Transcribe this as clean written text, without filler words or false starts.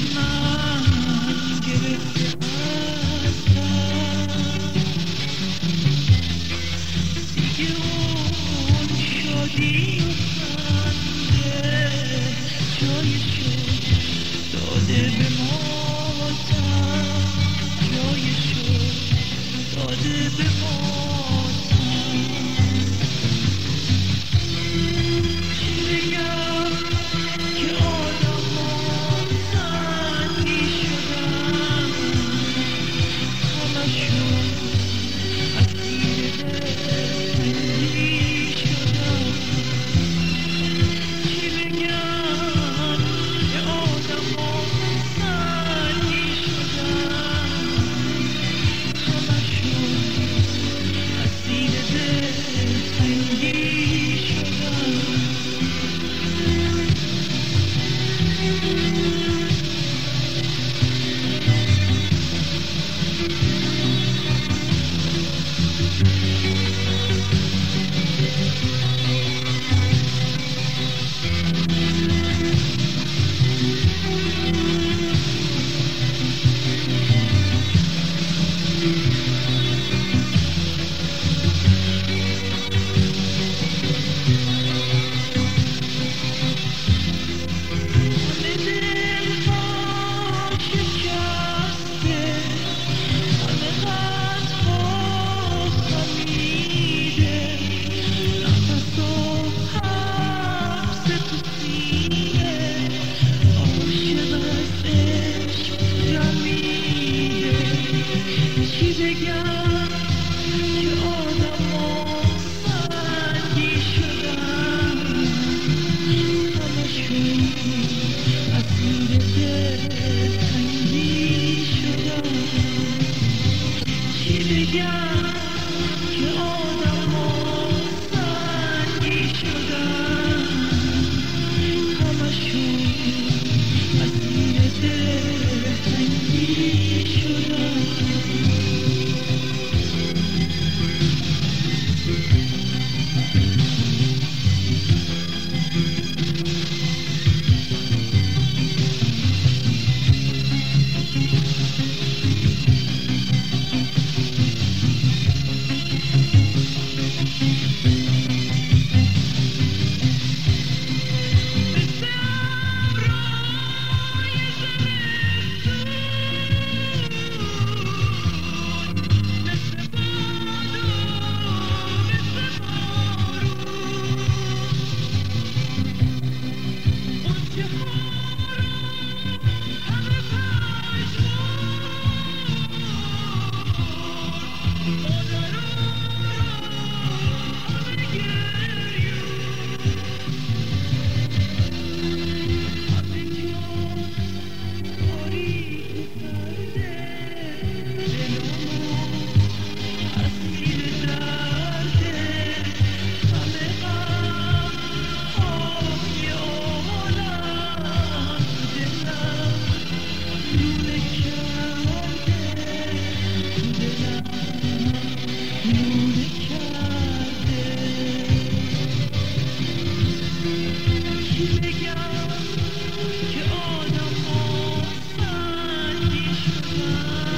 من گرفته از دیگه اون شادی و خنده جایشو داده به ماتم، جایشو داده به ماتم. چی بگم که آدم‌ها سنگی شدن، همشون اسیر دلتنگی شدن. چی بگم که آدم‌ها سنگی شدن، همشون اسیر دلتنگی شدن. چی بگم که آدم‌ها سنگی شدن، همشون اسیر دلتنگی شدن. چی بگم که آدم‌ها سنگی شدن، همشون اسیر دلتنگی شدن. که آدم‌ها سنگی شدن،